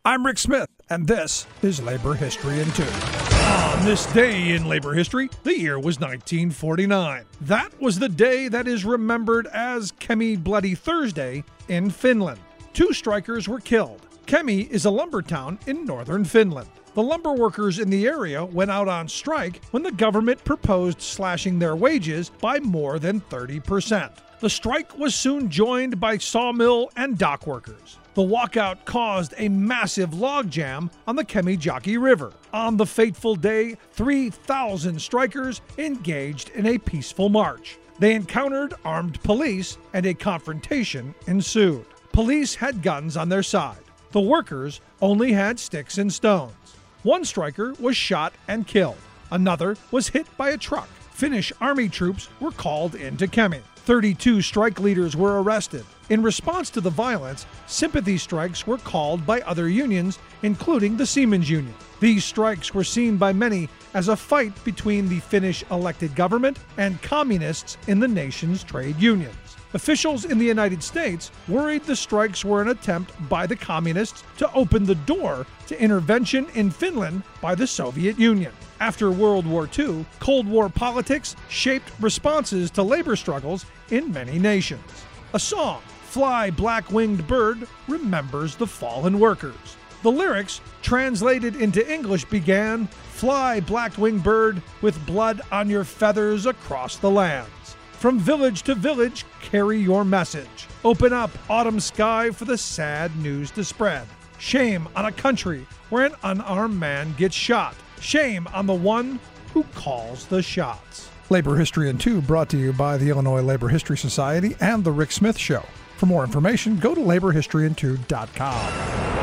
I'm Rick Smith, and this is Labor History in 2. On this day in labor history, the year was 1949. That was the day that is remembered as Kemi Bloody Thursday in Finland. 2 strikers were killed. Kemi is a lumber town in northern Finland. The lumber workers in the area went out on strike when the government proposed slashing their wages by more than 30%. The strike was soon joined by sawmill and dock workers. The walkout caused a massive logjam on the Kemijoki River. On the fateful day, 3,000 strikers engaged in a peaceful march. They encountered armed police and a confrontation ensued. Police had guns on their side. The workers only had sticks and stones. 1 striker was shot and killed. Another was hit by a truck. Finnish army troops were called into Kemi. 32 strike leaders were arrested. In response to the violence, sympathy strikes were called by other unions, including the Seamen's Union. These strikes were seen by many as a fight between the Finnish elected government and communists in the nation's trade unions. Officials in the United States worried the strikes were an attempt by the communists to open the door to intervention in Finland by the Soviet Union. After World War II, Cold War politics shaped responses to labor struggles in many nations. A song, Fly Black Winged Bird, remembers the fallen workers. The lyrics, translated into English, began, Fly Black Winged Bird with blood on your feathers across the lands. From village to village, carry your message. Open up autumn sky for the sad news to spread. Shame on a country where an unarmed man gets shot. Shame on the one who calls the shots. Labor History in 2 brought to you by the Illinois Labor History Society and The Rick Smith Show. For more information, go to laborhistoryin2.com.